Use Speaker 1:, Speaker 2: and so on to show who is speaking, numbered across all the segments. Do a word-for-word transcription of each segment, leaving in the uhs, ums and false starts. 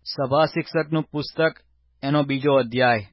Speaker 1: સભા શિક્ષકનું પુસ્તક એનો બીજો અધ્યાય.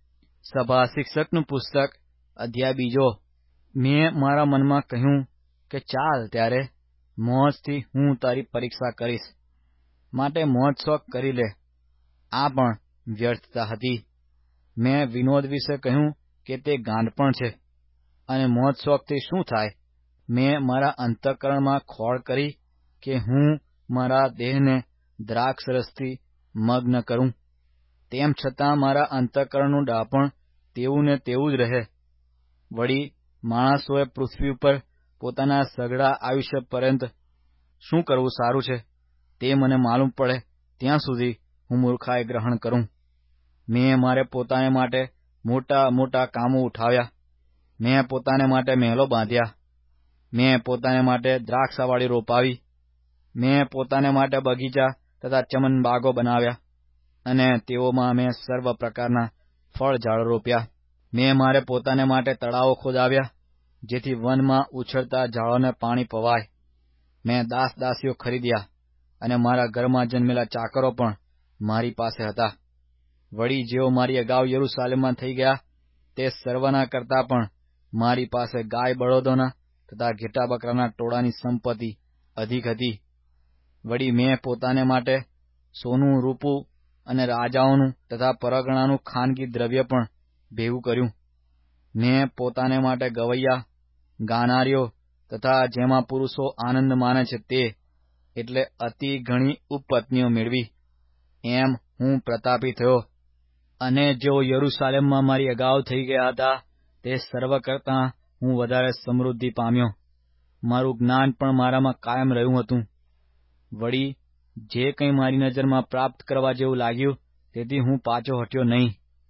Speaker 1: સભા શિક્ષકનું પુસ્તક અધ્યાય બીજો. મેં મારા મનમાં કહ્યું કે ચાલ ત્યારે મોજથી હું તારી પરીક્ષા કરીશ, માટે મોજ શોખ કરી લે. આ પણ વ્યર્થતા હતી. મેં વિનોદ વિશે કહ્યું કે તે ગાંડપણ છે, અને મોજ શોખથી શું થાય? મેં મારા અંતઃકરણમાં ખોળ કરી કે હું મારા દેહને દ્રાક્ષરસથી મગ્ન કરું. તેમ છતાં મારા અંતઃકરણનું ડાપણ તેવું ને તેવું જ રહે. વળી માણસોએ પૃથ્વી ઉપર પોતાના સઘળા આયુષ્ય પર્યંત શું કરવું સારું છે તે મને માલુમ પડે ત્યાં સુધી હું મૂર્ખાઈ ગ્રહણ કરું. મેં મારે પોતાને માટે મોટા મોટા કામો ઉઠાવ્યા. મેં પોતાને માટે મહેલો બાંધ્યા. મેં પોતાને માટે દ્રાક્ષાવાળી રોપાવી. મેં પોતાને માટે બગીચા તથા ચમન બાગો બનાવ્યા, અને તેઓમાં મેં સર્વ પ્રકારના ફળ ઝાડ રોપ્યા. મેં મારે પોતાને માટે તળાવો ખોદાવ્યા, જેથી વનમાં ઉછળતા ઝાડોને પાણી પવાય. મેં દાસ દાસીઓ ખરીદ્યા, અને મારા ઘરમાં જન્મેલા ચાકરો પણ મારી પાસે હતા. વળી જેઓ મારી અગાઉ યરૂશાલેમમાં થઈ ગયા, તે સર્વના કરતાં પણ મારી પાસે ગાય બળદોના તથા ઘેટા બકરાના ટોળાની સંપત્તિ અધિક હતી. વળી મેં પોતાને માટે સોનું, રૂપું અને રાજાઓનું તથા પરગણાનું ખાનગી દ્રવ્ય પણ ભેગું કર્યું. મેં પોતાને માટે ગવૈયા, ગાનારીઓ તથા જેમાં પુરુષો આનંદ માને છે તે, એટલે અતિ ઘણી ઉપપત્નીઓ મેળવી. એમ હું પ્રતાપી થયો, અને જેઓ યરૂશાલેમમાં મારી અગાઉ થઈ ગયા હતા, તે સર્વ કરતાં હું વધારે સમૃદ્ધિ પામ્યો. મારું જ્ઞાન પણ મારામાં કાયમ રહ્યું હતું. વળી જે કંઈ મારી નજરમાં પ્રાપ્ત કરવા જેવું લાગ્યું, તેથી હું પાછો હટ્યો નહીં.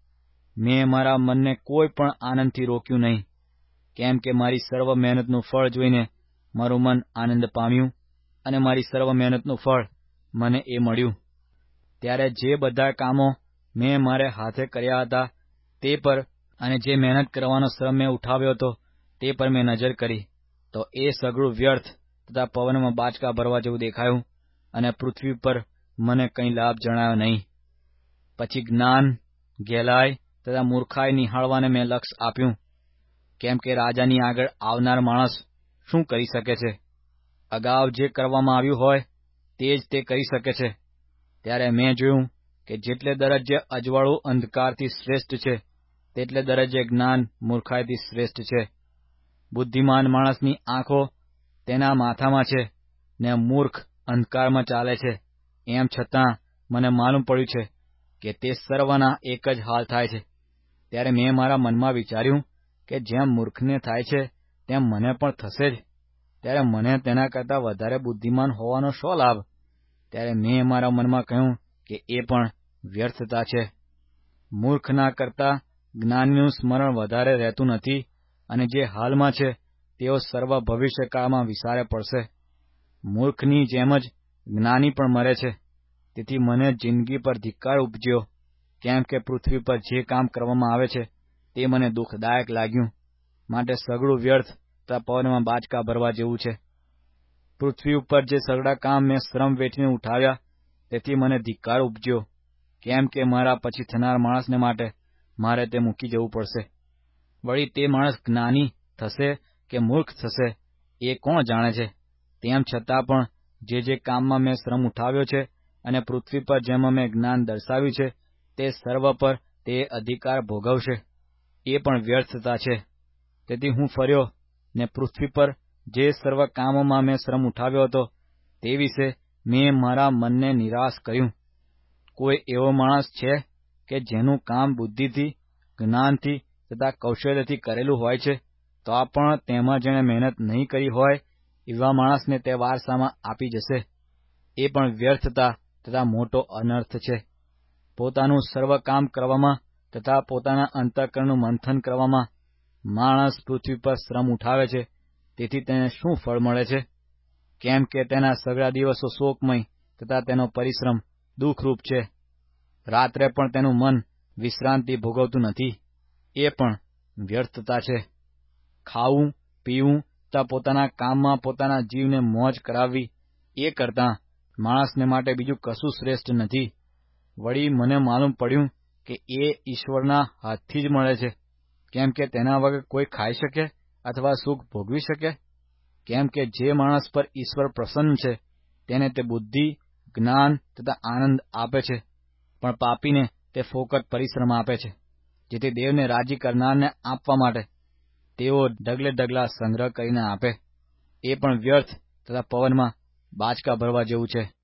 Speaker 1: મેં મારા મનને કોઈ પણ આનંદથી રોક્યું નહીં, કેમ કે મારી સર્વ મહેનતનું ફળ જોઈને મારું મન આનંદ પામ્યું, અને મારી સર્વ મહેનતનું ફળ મને એ મળ્યું. ત્યારે જે બધા કામો મેં મારે હાથે કર્યા હતા તે પર, અને જે મહેનત કરવાનો શ્રમ મેં ઉઠાવ્યો હતો તે પર મેં નજર કરી, તો એ સઘળું વ્યર્થ તથા પવનમાં બાચકા ભરવા જેવું દેખાયું, અને પૃથ્વી પર મને કંઈ લાભ જણાયો નહીં. પછી જ્ઞાન, ગહેલાઈ તથા મૂર્ખાઈ નિહાળવાને મેં લક્ષ આપ્યું, કેમ કે રાજાની આગળ આવનાર માણસ શું કરી શકે છે? અગાઉ જે કરવામાં આવ્યું હોય તે જ તે કરી શકે છે. ત્યારે મેં જોયું કે જેટલે દરજ્જે અજવાળું અંધકારથી શ્રેષ્ઠ છે, તેટલે દરજ્જે જ્ઞાન મૂર્ખાઈથી શ્રેષ્ઠ છે. બુદ્ધિમાન માણસની આંખો તેના માથામાં છે, ને મૂર્ખ અંધકારમાં ચાલે છે. એમ છતાં મને માલુમ પડ્યું છે કે તે સર્વના એક જ હાલ થાય છે. ત્યારે મેં મારા મનમાં વિચાર્યું કે જેમ મૂર્ખને થાય છે તેમ મને પણ થશે જ. ત્યારે મને તેના કરતાં વધારે બુદ્ધિમાન હોવાનો શો લાભ? ત્યારે મેં મારા મનમાં કહ્યું કે એ પણ વ્યર્થતા છે. મૂર્ખના કરતાં જ્ઞાનીનું સ્મરણ વધારે રહેતું નથી, અને જે હાલમાં છે તેઓ સર્વ ભવિષ્યકાળમાં વિસારે પડશે. મૂર્ખની જેમ જ જ્ઞાની પણ મરે છે. તેથી મને જિંદગી પર ધિક્કાર ઉપજ્યો, કેમ કે પૃથ્વી પર જે કામ કરવામાં આવે છે તે મને દુઃખદાયક લાગ્યું, માટે સઘળું વ્યર્થ તથા પવનમાં બાચકા ભરવા જેવું છે. પૃથ્વી ઉપર જે સઘળા કામ મેં શ્રમ વેઠીને ઉઠાવ્યા, તેથી મને ધિક્કાર ઉપજ્યો, કેમ કે મારા પછી થનાર માણસને માટે મારે તે મૂકી જવું પડશે. વળી તે માણસ જ્ઞાની થશે કે મૂર્ખ થશે એ કોણ જાણે છે? તેમ છતાં પણ જે જે કામમાં મેં શ્રમ ઉઠાવ્યો છે, અને પૃથ્વી પર જેમાં મેં જ્ઞાન દર્શાવ્યું છે, તે સર્વ પર તે અધિકાર ભોગવશે. એ પણ વ્યર્થતા છે. તેથી હું ફર્યો, ને પૃથ્વી પર જે સર્વ કામોમાં મેં શ્રમ ઉઠાવ્યો હતો તે વિશે મેં મારા મનને નિરાશ કર્યું. કોઈ એવો માણસ છે કે જેનું કામ બુદ્ધિથી, જ્ઞાનથી તથા કૌશલ્યથી કરેલું હોય છે, તો આ પણ તેમાં જેણે મહેનત નહીં કરી હોય એવા માણસને તે વારસામાં આપી જશે. એ પણ વ્યર્થતા તથા મોટો અનર્થ છે. પોતાનું સર્વ કામ કરવામાં તથા પોતાના અંતઃકરણનું મંથન કરવામાં માણસ પૃથ્વી પર શ્રમ ઉઠાવે છે, તેથી તેને શું ફળ મળે છે? કેમ કે તેના સઘળા દિવસો શોકમય તથા તેનો પરિશ્રમ દુઃખરૂપ છે. રાત્રે પણ તેનું મન વિશ્રાંતિ ભોગવતું નથી. એ પણ વ્યર્થતા છે. ખાવું, પીવું તથા પોતાના કામમાં પોતાના જીવને મોજ કરાવવી, એ કરતાં માણસને માટે બીજું કશું શ્રેષ્ઠ નથી. વળી મને માલુમ પડ્યું કે એ ઈશ્વરના હાથથી જ મળે છે, કેમ કે તેના વગર કોઈ ખાઈ શકે અથવા સુખ ભોગવી શકે? કેમ કે જે માણસ પર ઈશ્વર પ્રસન્ન છે તેને તે બુદ્ધિ, જ્ઞાન તથા આનંદ આપે છે, પણ પાપીને તે ફોકટ પરિશ્રમ આપે છે, જેથી દેવને રાજી કરનારને આપવા માટે તેઓ ઢગલે ઢગલા સંગ્રહ કરીને આપે, એ પણ વ્યર્થ તથા પવનમાં બાચકા ભરવા જેવું છે.